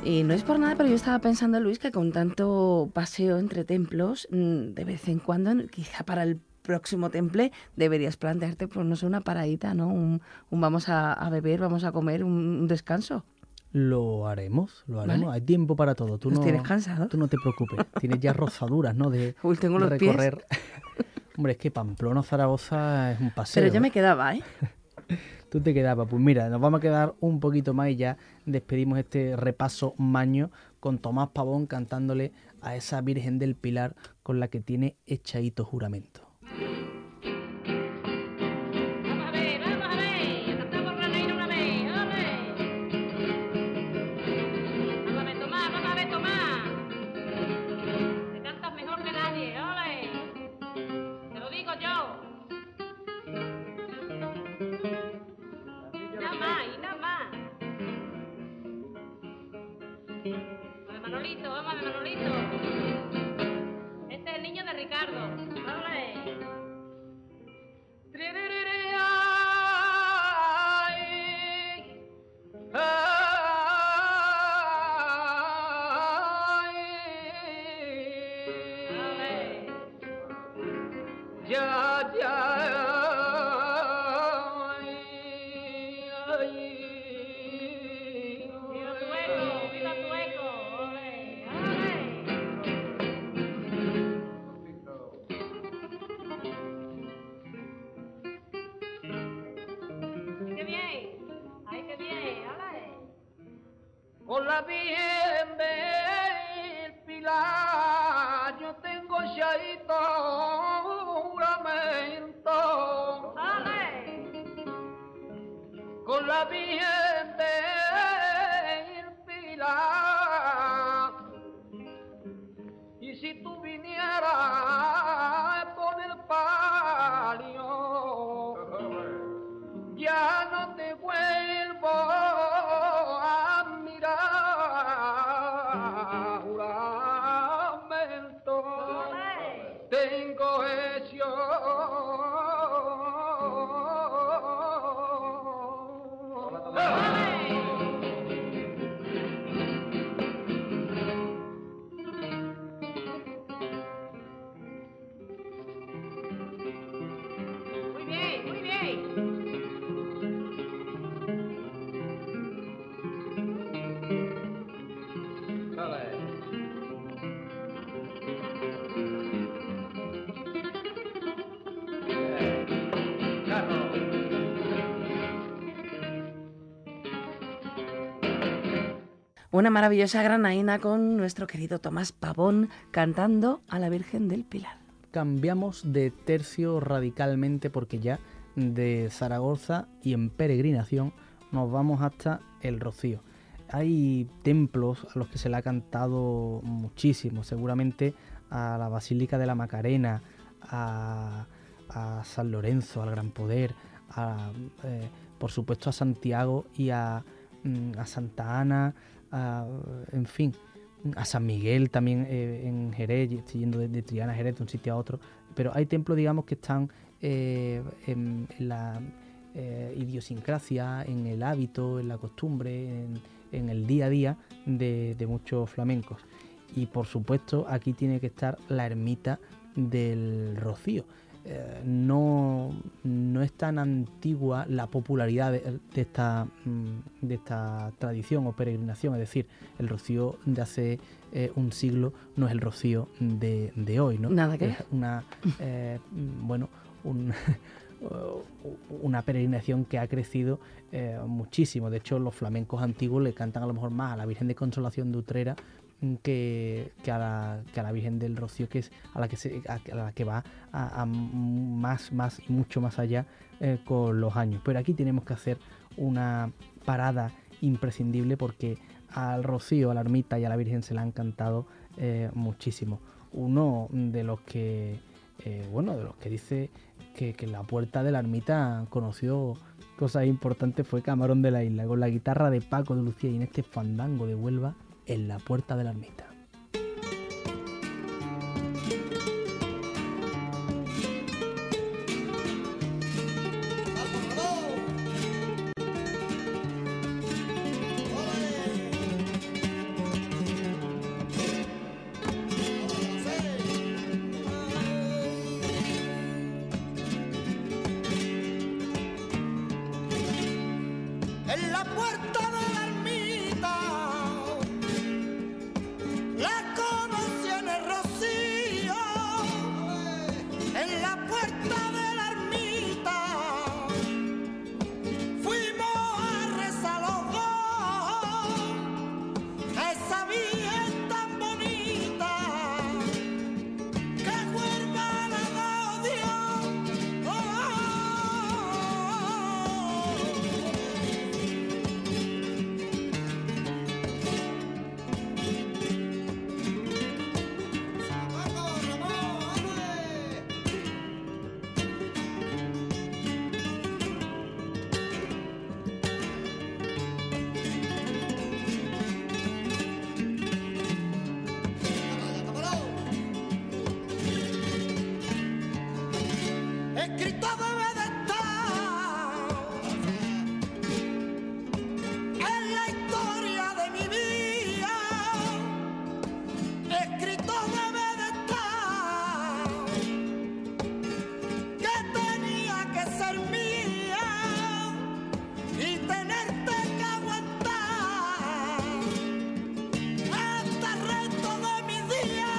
Y no es por nada, pero yo estaba pensando, Luis, que con tanto paseo entre templos, de vez en cuando, quizá para el próximo temple, deberías plantearte, pues no sé, una paradita, ¿no? Un vamos a beber, vamos a comer, un descanso. Lo haremos, ¿Vale? Hay tiempo para todo. ¿Los tienes cansados? Tú no te preocupes. Tienes ya rozaduras, ¿no? De Uy, tengo los recorrer. pies. Hombre, es que Pamplona o Zaragoza es un paseo. Pero yo me quedaba, ¿eh? Tú te quedabas. Pues mira, nos vamos a quedar un poquito más y ya despedimos este repaso maño con Tomás Pavón cantándole a esa Virgen del Pilar con la que tiene echadito juramento. Manolito, vamos a ver, Manolito. Este es el niño de Ricardo. ¡Ole! Ya, ya. Con la Virgen del Pilar yo tengo echadito juramento. Con la Virgen del Pilar, y si tú vinieras con el palio, ya no te vuelvo a mirar, juramento tengo hecho. Muy bien, muy bien. Una maravillosa granaína con nuestro querido Tomás Pavón cantando a la Virgen del Pilar. Cambiamos de tercio radicalmente porque ya de Zaragoza y en peregrinación nos vamos hasta el Rocío. Hay templos a los que se le ha cantado muchísimo, seguramente a la Basílica de la Macarena, a San Lorenzo, al Gran Poder, por supuesto a Santiago y a Santa Ana, en fin, a San Miguel también en Jerez. Estoy yendo de Triana a Jerez, de un sitio a otro, pero hay templos, digamos, que están en la idiosincrasia, en el hábito, en la costumbre, en el día a día de muchos flamencos. Y por supuesto aquí tiene que estar la ermita del Rocío. No es tan antigua la popularidad de esta tradición o peregrinación, es decir, el Rocío de hace un siglo no es el Rocío de hoy, ¿no? Nada que es una peregrinación que ha crecido muchísimo. De hecho, los flamencos antiguos le cantan a lo mejor más a la Virgen de Consolación de Utrera que a la Virgen del Rocío, que es a la que va a más y mucho más allá con los años. Pero aquí tenemos que hacer una parada imprescindible porque al Rocío, a la ermita y a la Virgen se la han cantado muchísimo. Uno de los que dice que en la puerta de la ermita conoció cosas importantes fue Camarón de la Isla, con la guitarra de Paco de Lucía, y en este fandango de Huelva, en la puerta de la ermita. en la puerta de la ermita, la conocí en el rocío, en la puerta de la ermita, fuimos a rezar los dos, a esa virgen tan bonita, que fue hermana de Dios. Escrito debe de estar en la historia de mi vida, escrito debe de estar que tenía que ser mía y tenerte que aguantar hasta el resto de mis días.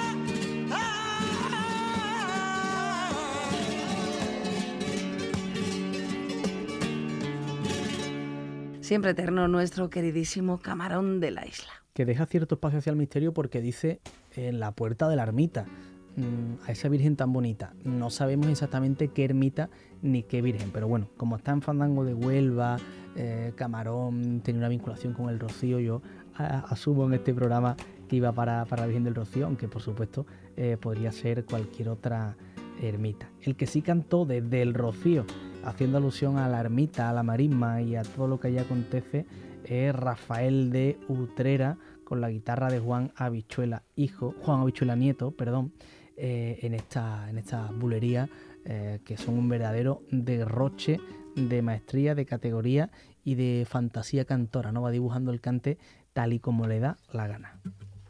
Siempre eterno nuestro queridísimo Camarón de la Isla. Que deja cierto espacio hacia el misterio porque dice en la puerta de la ermita, a esa virgen tan bonita. No sabemos exactamente qué ermita ni qué virgen, pero bueno, como está en Fandango de Huelva, Camarón tenía una vinculación con el Rocío, yo asumo en este programa que iba para la Virgen del Rocío, aunque por supuesto podría ser cualquier otra ermita. El que sí cantó desde el Rocío, haciendo alusión a la ermita, a la marisma y a todo lo que allí acontece, es Rafael de Utrera, con la guitarra de Juan Habichuela Nieto, en esta bulería, que son un verdadero derroche de maestría, de categoría y de fantasía cantora, ¿no? Va dibujando el cante tal y como le da la gana.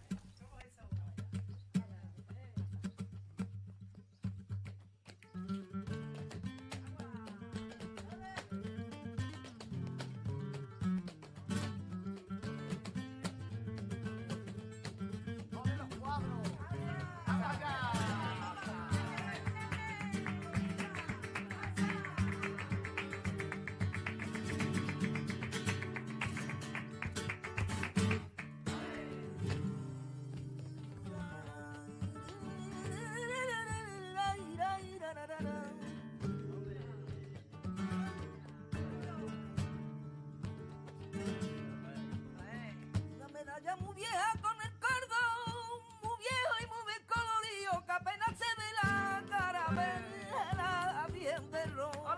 Muy vieja con el cordón, muy viejo y muy descolorido, que apenas se ve la caravela bien de rojo.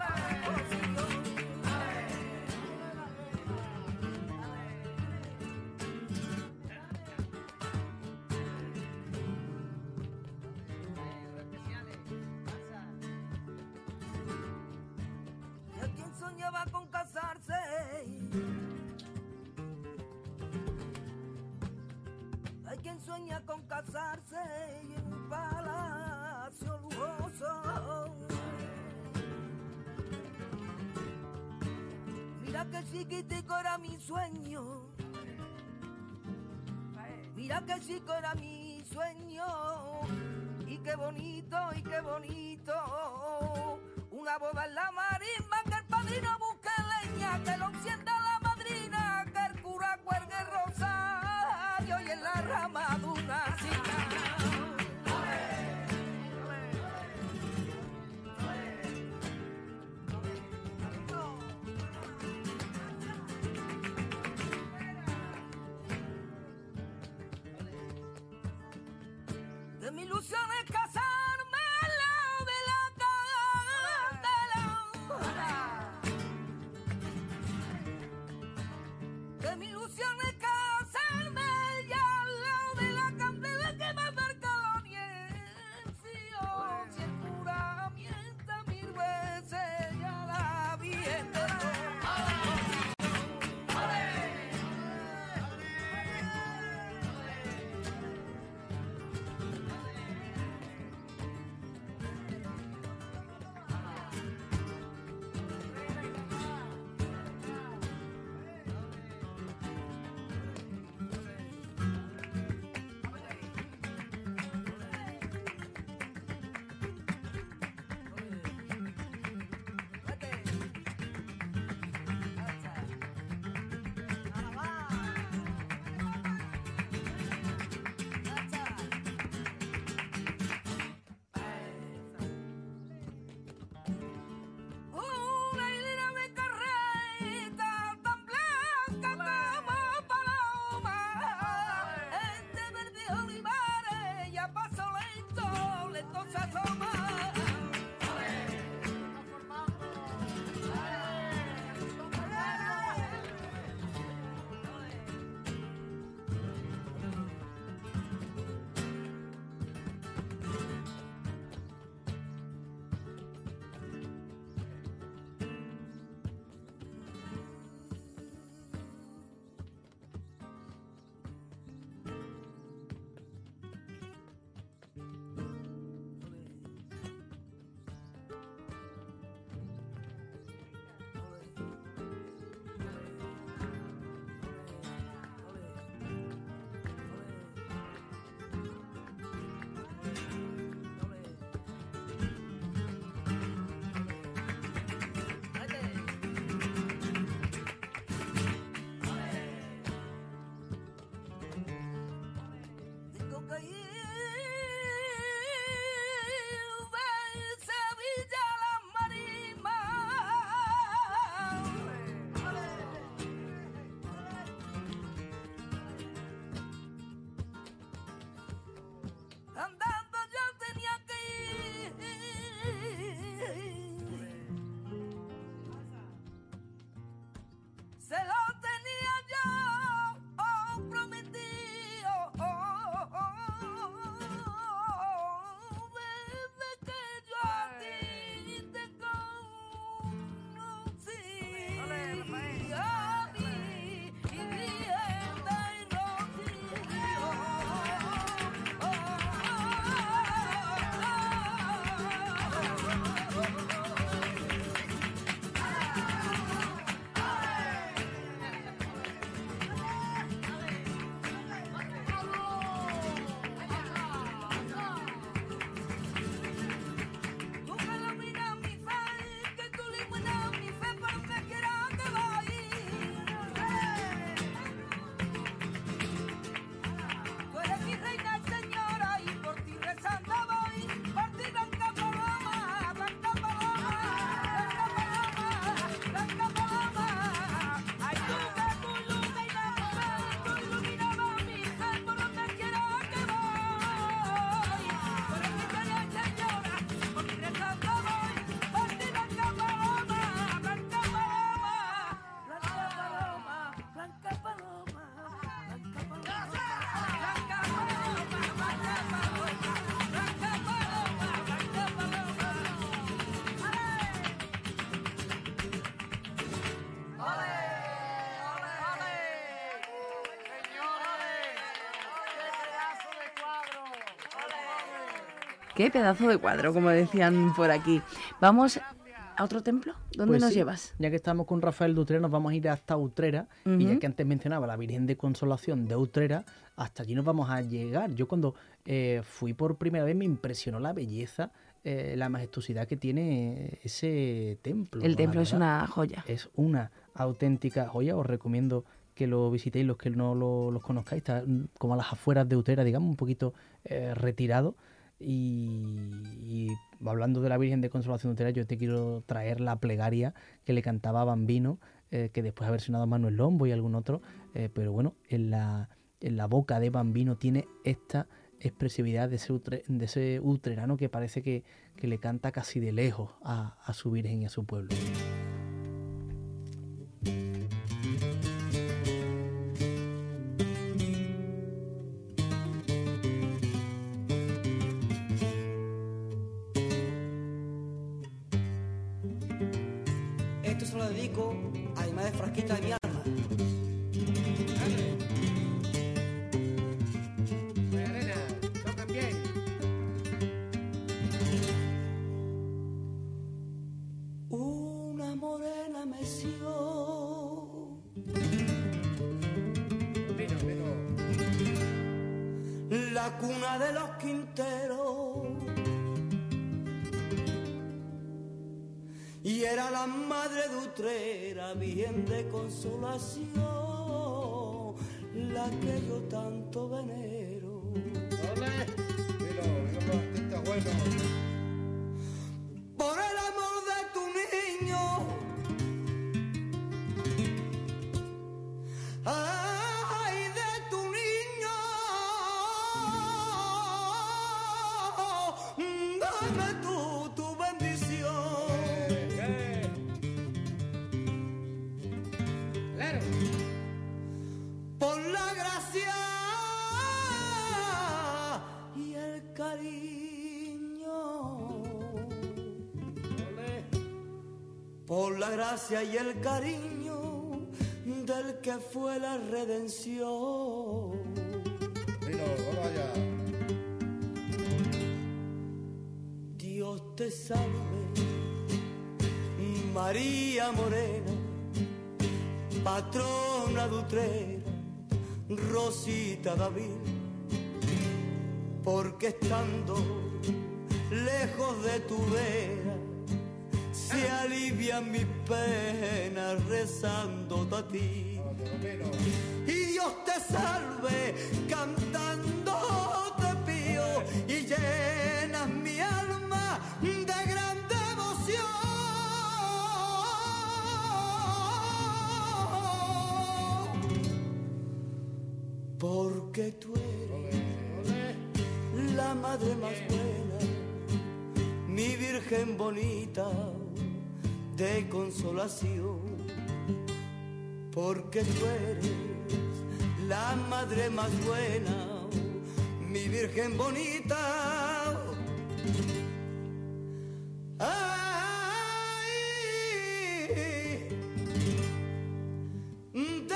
Y a quien soñaba con casarse, hay quien sueña con casarse y en un palacio lujoso. Mira que chiquitico era mi sueño, mira que chico era mi sueño, y qué bonito, una boda en la marisma, que el padrino busque leña, que lo encienda la madrina, que el cura cuelgue rosario y en la rama de una silla. De mi ilusión es casarme al lado de la candela. De mi ilusión es casarme y al lado de la candela, que me acerca la niecio. Si el cura mienta 1000 veces, ya la Virgen de se lo tenía yo prometido desde que yo a ti te conocí. A mí y Grieta y tú que lo miras mi fe, que tú le buenas mi fe para donde quiera que vayas. Tú eres mi reina y señora y por ti rezando voy, por ti blanca paloma, blanca paloma, blanca paloma, blanca paloma. Ay, tú que tú iluminabas, tú iluminabas mi fe por donde quiera que voy. Tú eres mi reina y señora, por ti rezando voy, por ti blanca paloma, blanca paloma, blanca paloma, blanca paloma, blanca paloma. Qué pedazo de cuadro, como decían por aquí. Vamos a otro templo. ¿Dónde Pues nos sí, llevas? Ya que estamos con Rafael de Utrera, nos vamos a ir hasta Utrera. Y ya que antes mencionaba la Virgen de Consolación de Utrera, hasta allí nos vamos a llegar. Yo cuando fui por primera vez me impresionó la belleza, la majestuosidad que tiene ese templo. El la templo es verdad. una joya. Es una auténtica joya. Os recomiendo que lo visitéis, los que no los conozcáis. Está como a las afueras de Utrera, digamos, un poquito retirado. Y hablando de la Virgen de Consolación de Utrera, yo te quiero traer la plegaria que le cantaba Bambino, que después ha versionado Manuel Lombo y algún otro, pero bueno, en la boca de Bambino tiene esta expresividad de ese utrerano que parece que le canta casi de lejos a su Virgen y a su pueblo. Esto se lo dedico a mi madre Frasquita de mi alma. Arena, tocan bien. Una morena me sió la cuna de los Quinteros y era la madre de Utrera, Virgen de Consolación, la que yo tanto venero. Ole, mira, está bueno. Por el amor de tu niño, ay, de tu niño, dame tu bendición. Claro. Por la gracia y el cariño. Por la gracia y el cariño del que fue la redención. Dilo, vamos allá. Dios te salve, María Morena, patrona de Utrera, Rosita David, porque estando lejos de tu vera, se alivian mis penas rezándote a ti. Y Dios te salve, cantando te pío, y llenas mi alma de gran devoción. Porque tú eres la madre más buena, mi virgen bonita de consolación. porque tú eres la madre más buena, mi virgen bonita. Ay, de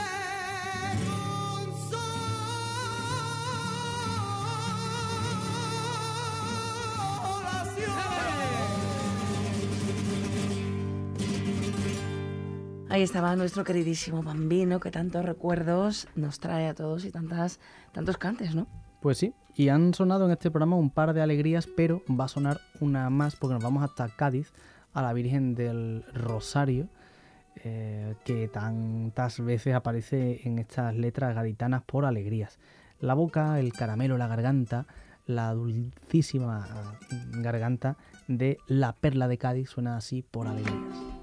consolación. Ahí estaba nuestro queridísimo Bambino, que tantos recuerdos nos trae a todos y tantos cantes, ¿no? Pues sí, y han sonado en este programa un par de alegrías, pero va a sonar una más porque nos vamos hasta Cádiz, a la Virgen del Rosario, que tantas veces aparece en estas letras gaditanas por alegrías. La boca, el caramelo, la garganta, la dulcísima garganta de la Perla de Cádiz suena así por alegrías.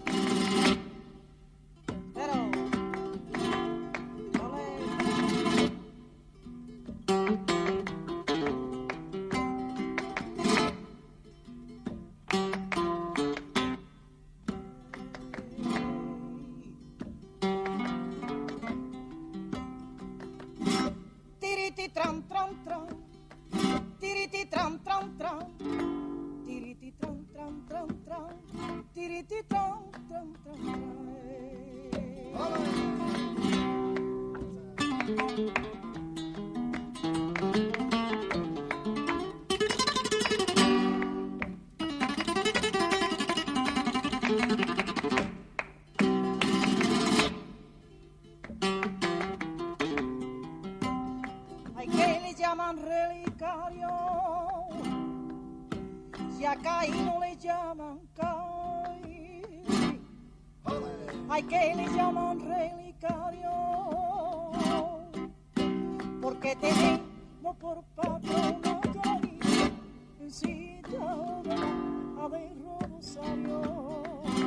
Hay que le llaman relicario, si a Caín no le llaman Caín. Hay que le llaman relicario, porque tenemos por patrona Caín, citada a de Rosario.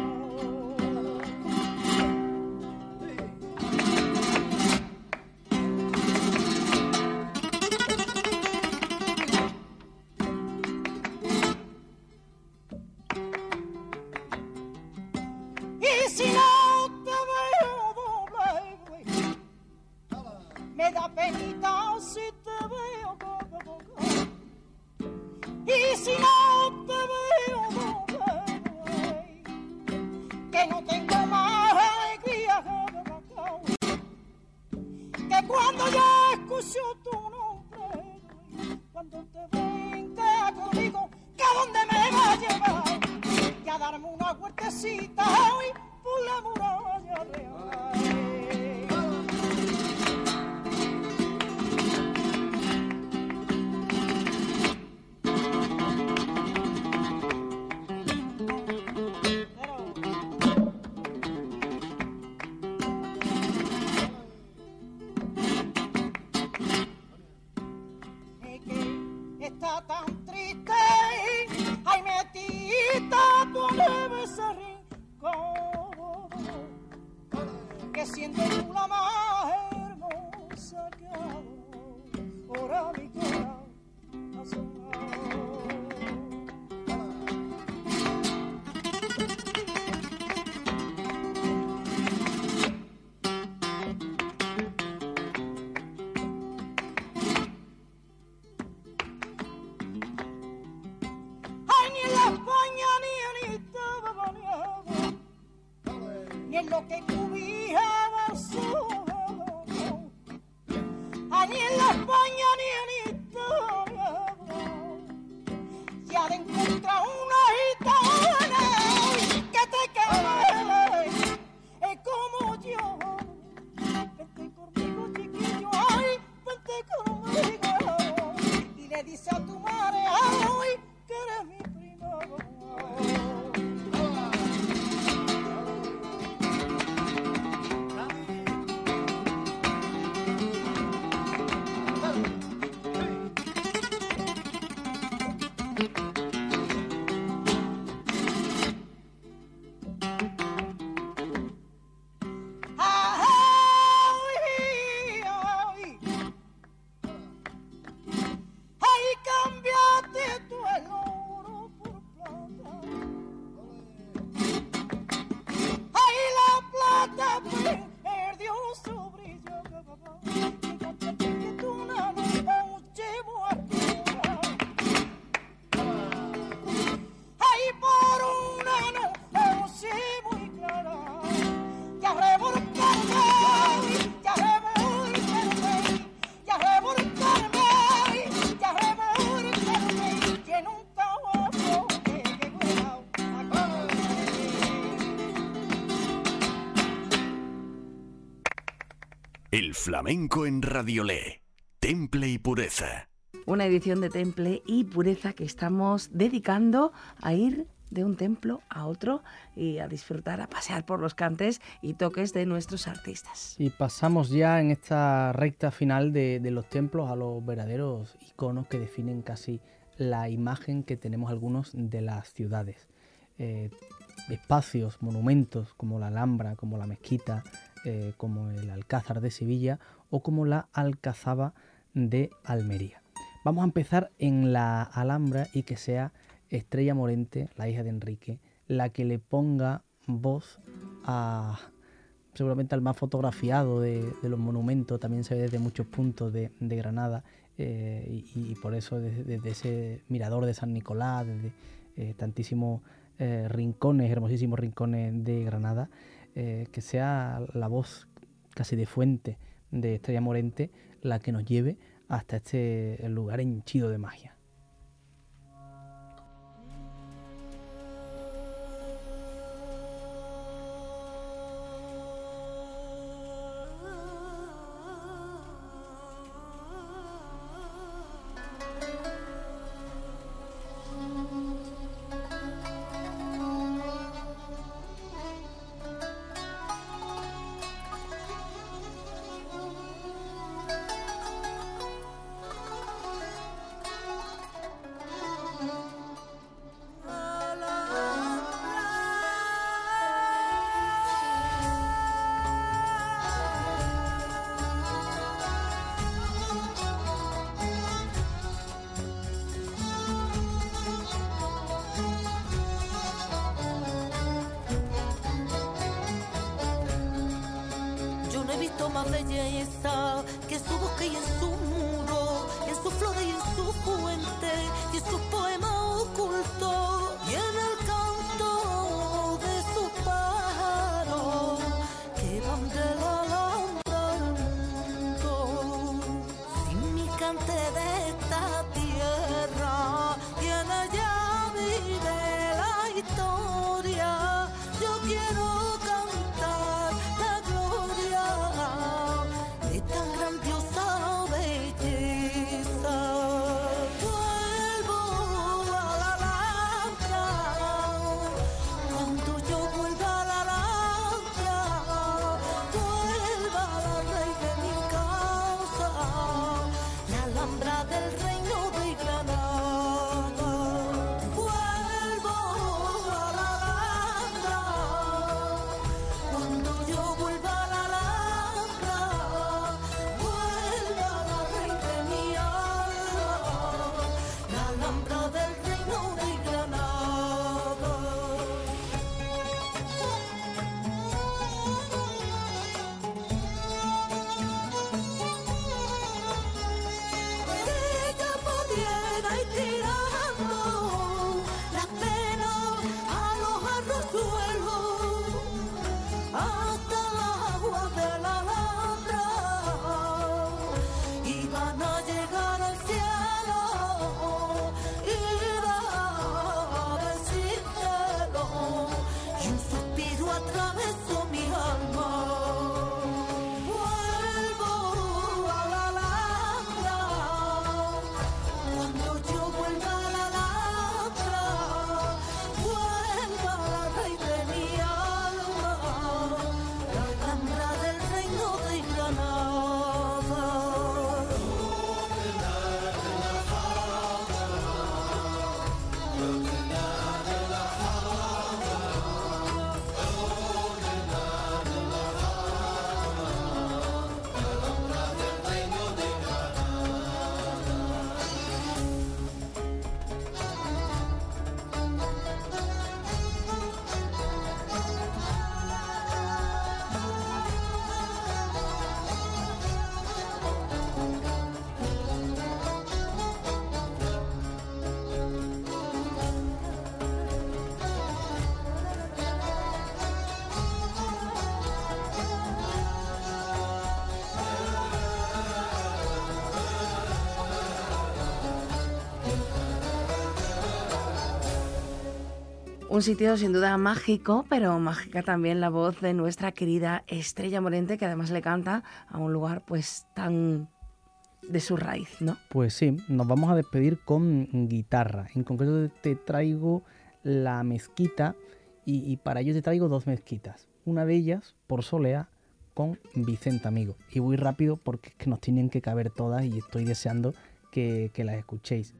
Y si no te veo doble, me da penita si te veo doble. Y si no te veo doble, que no tengo más alegría que cuando yo escucho tu nombre, cuando te venga conmigo, que a donde me va a llevar, y a darme una huertecita hoy por la muralla real. Es que está tan triste, ay metita, tú debes ser rincón, que siendo tú la más hermosa que hago, ahora mi corazón. Ay, ni en la España ni en Italia, ni en lo que cubijaba su El flamenco en Radiolé. Temple y pureza. Una edición de Temple y Pureza que estamos dedicando a ir de un templo a otro y a disfrutar, a pasear por los cantes y toques de nuestros artistas. Y pasamos ya en esta recta final de los templos a los verdaderos iconos que definen casi la imagen que tenemos algunos de las ciudades. Espacios, monumentos como la Alhambra, como la Mezquita, como el Alcázar de Sevilla o como la Alcazaba de Almería. Vamos a empezar en la Alhambra y que sea Estrella Morente, la hija de Enrique, la que le ponga voz a seguramente al más fotografiado de los monumentos. También se ve desde muchos puntos de Granada y por eso desde ese mirador de San Nicolás, desde tantísimos rincones, hermosísimos rincones de Granada, que sea la voz casi de fuente de Estrella Morente la que nos lleve hasta este lugar henchido de magia. Más belleza que su bosque y en su muro, en su flor y en su fuente, y en sus poemas ocultos, y en el canto de sus pájaros que van de la Alhambra al mundo. Sin mi cante de esta tierra, y en ella vive la historia, yo quiero cantar la gloria de tan grandiosa belleza. Vuelvo a la Alhambra Un sitio sin duda mágico, pero mágica también la voz de nuestra querida Estrella Morente, que además le canta a un lugar pues tan de su raíz, ¿no? Pues sí, nos vamos a despedir con guitarra. En concreto te traigo la mezquita y para ello te traigo 2 mezquitas. Una de ellas, por Soleá, con Vicente Amigo. Y voy rápido porque es que nos tienen que caber todas y estoy deseando que las escuchéis.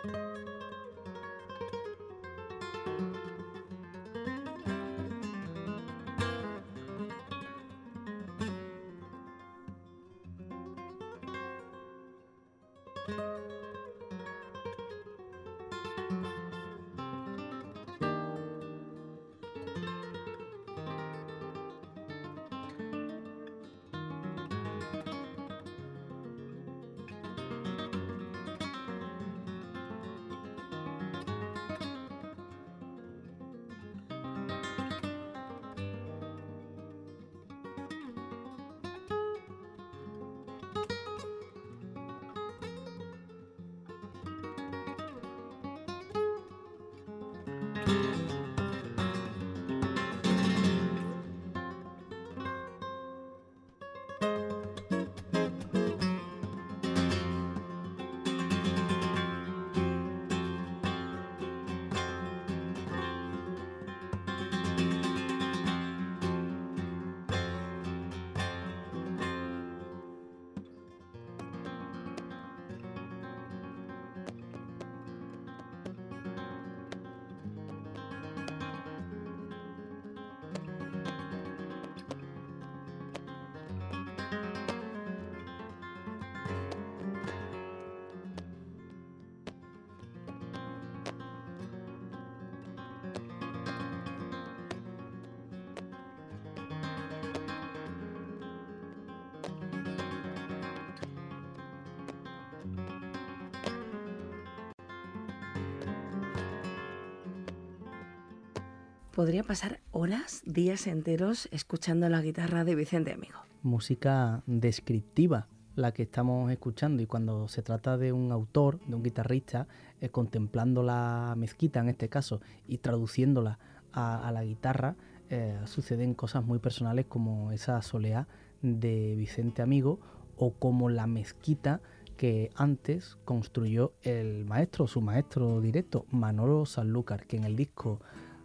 Podría pasar horas, días enteros escuchando la guitarra de Vicente Amigo. Música descriptiva la que estamos escuchando, y cuando se trata de un autor, de un guitarrista, contemplando la mezquita en este caso y traduciéndola a la guitarra, suceden cosas muy personales como esa soleá de Vicente Amigo, o como la mezquita que antes construyó el maestro, su maestro directo, Manolo Sanlúcar, que en el disco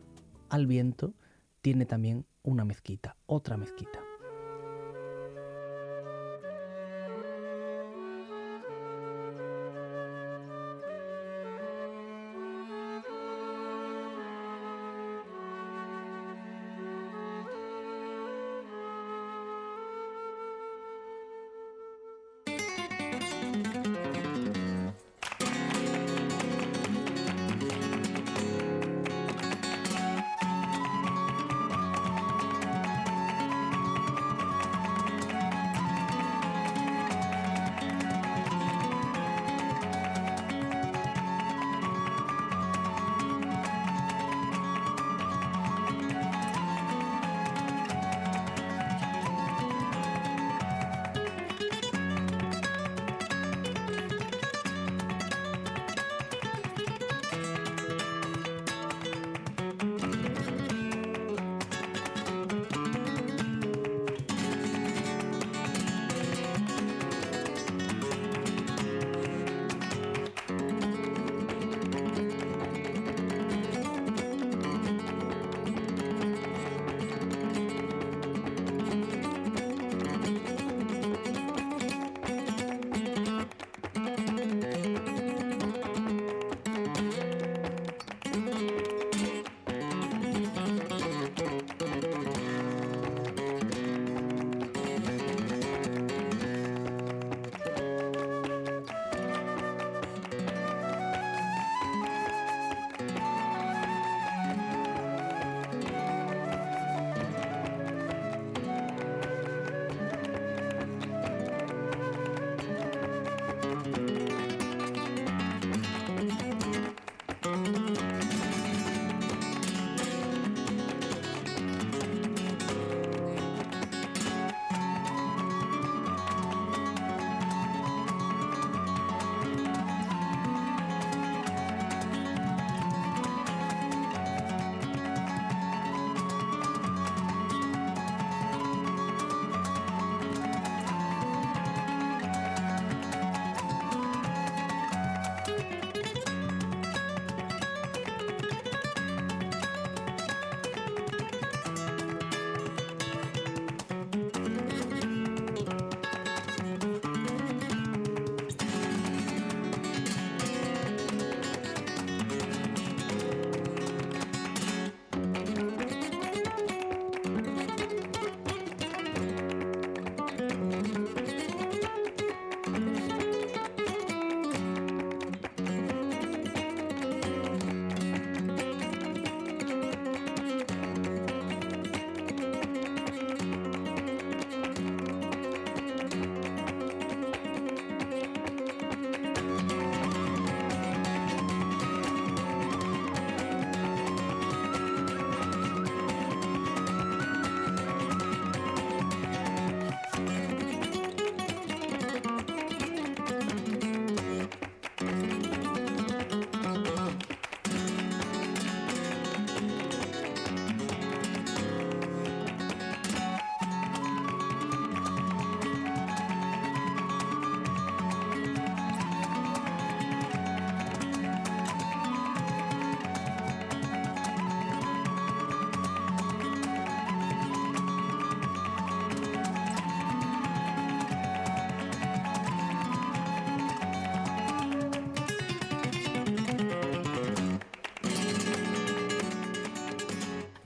Al Viento tiene también una mezquita, otra mezquita.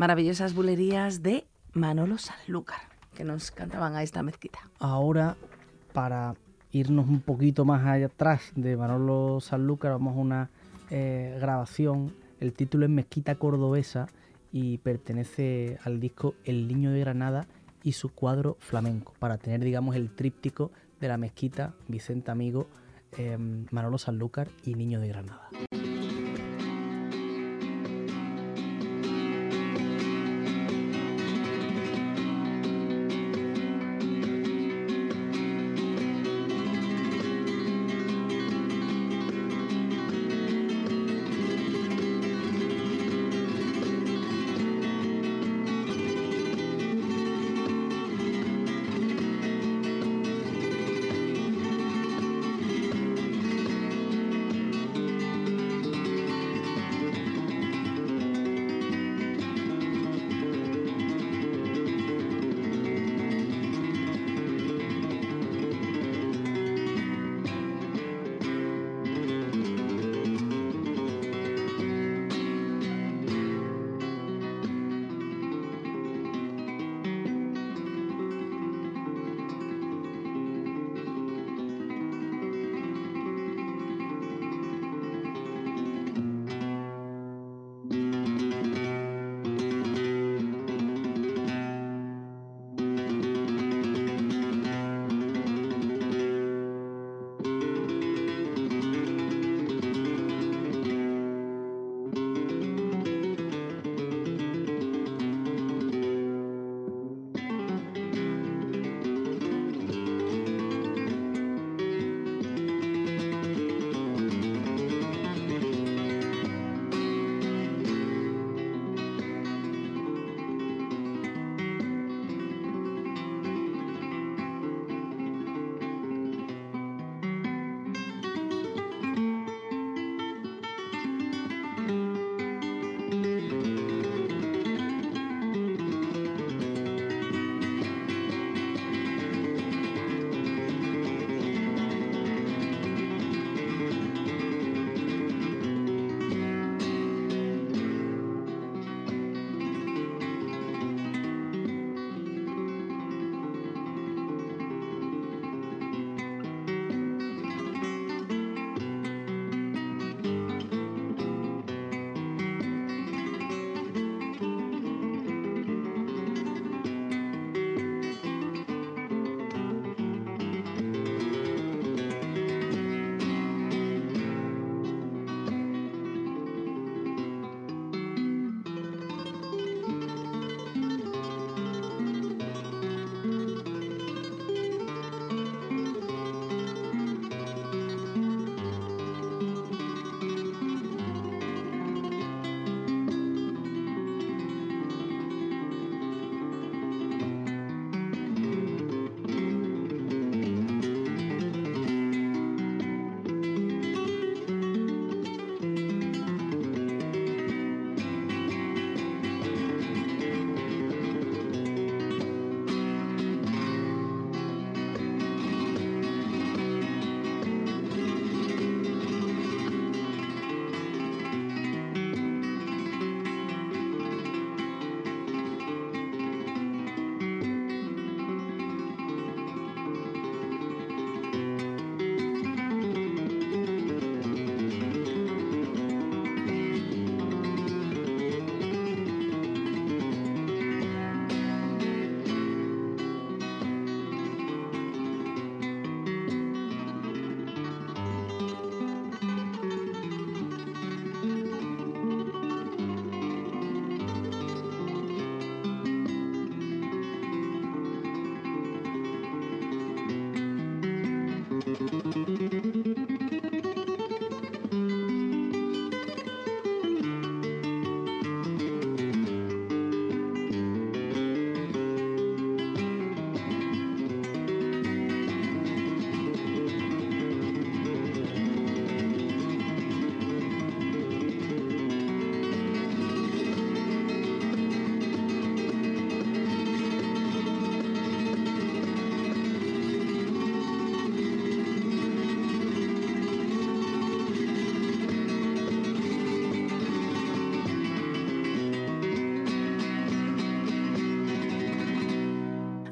maravillosas bulerías de Manolo Sanlúcar, que nos cantaban a esta mezquita. Ahora, para irnos un poquito más allá atrás de Manolo Sanlúcar, vamos a una grabación. El título es Mezquita Cordobesa y pertenece al disco El Niño de Granada y su cuadro flamenco, para tener, digamos, el tríptico de la mezquita, Vicente Amigo, Manolo Sanlúcar y Niño de Granada.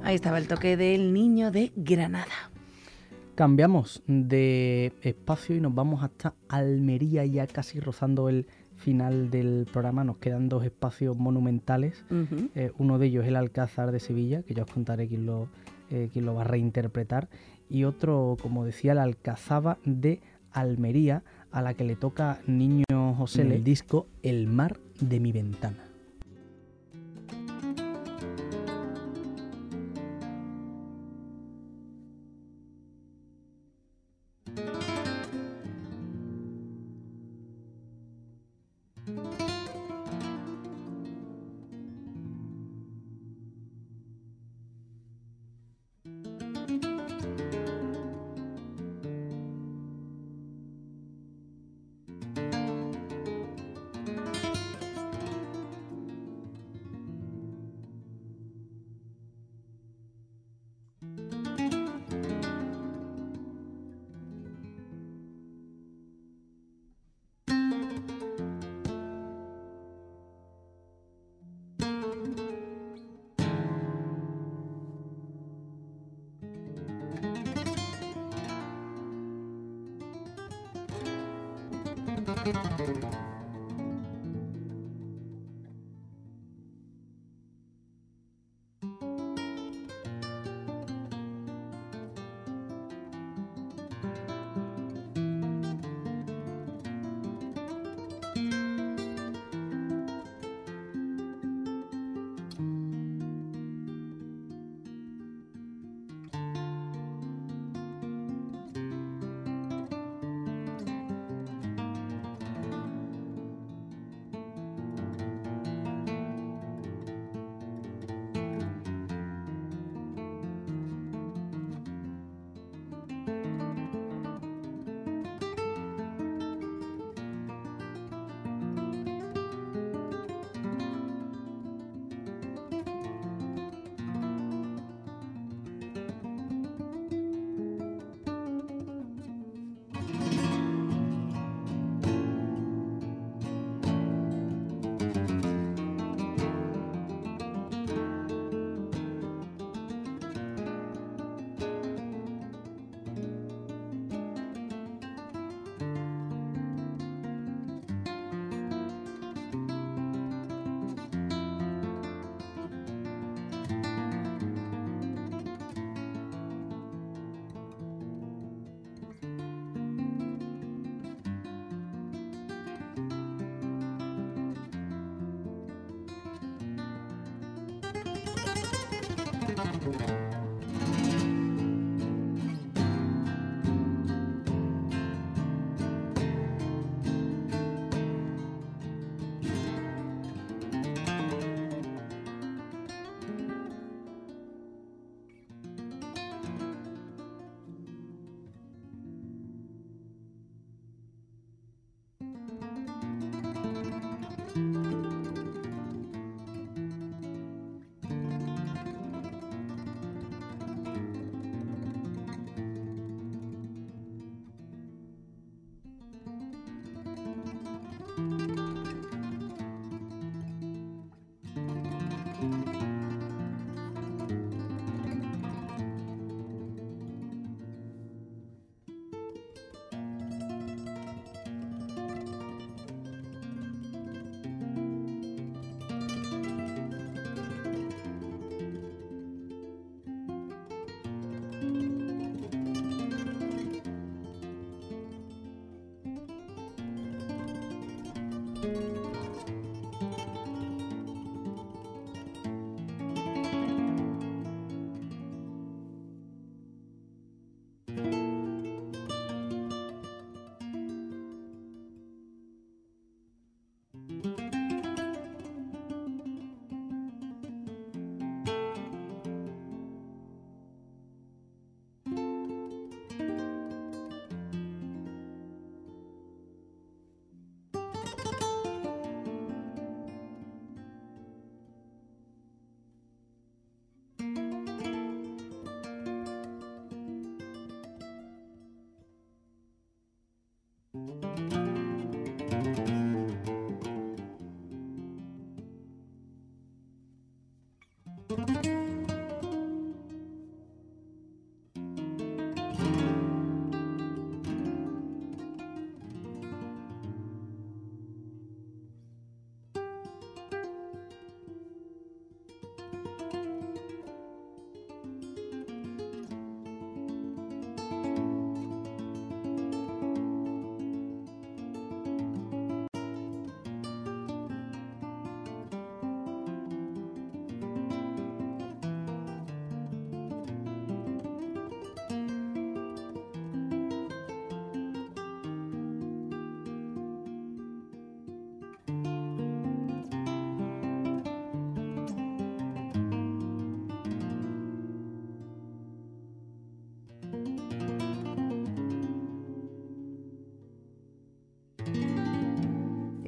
Ahí estaba el toque del Niño de Granada. Cambiamos de espacio y nos vamos hasta Almería, ya casi rozando el final del programa. Nos quedan dos espacios monumentales. Uno de ellos es el Alcázar de Sevilla, que ya os contaré quién lo va a reinterpretar, y otro, como decía, la Alcazaba de Almería, a la que le toca Niño José el disco El mar de mi ventana.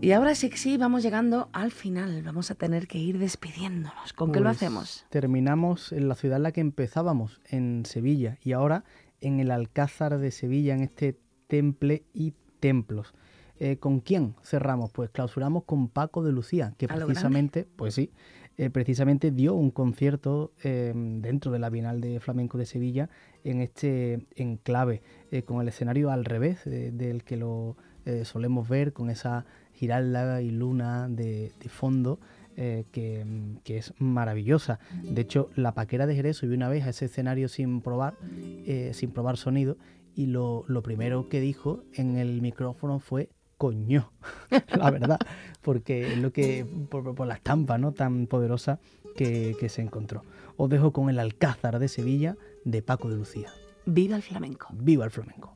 Y ahora sí que sí, vamos llegando al final. Vamos a tener que ir despidiéndonos. ¿Con qué lo Pues hacemos? terminamos en la ciudad en la que empezábamos, en Sevilla, y ahora en el Alcázar de Sevilla, en este Temple y Templos. ¿Con quién cerramos? Pues clausuramos con Paco de Lucía, que ¿A lo precisamente, pues sí, precisamente dio un concierto dentro de la Bienal de Flamenco de Sevilla en este enclave, con el escenario al revés del que lo solemos ver, con esa giralda y luna de fondo. Que es maravillosa. De hecho, la Paquera de Jerez subió una vez a ese escenario sin probar sonido, y lo primero que dijo en el micrófono fue coño, la verdad, porque es lo que por la estampa, ¿no?, tan poderosa que se encontró. Os dejo con el Alcázar de Sevilla de Paco de Lucía. ¡Viva el flamenco! ¡Viva el flamenco!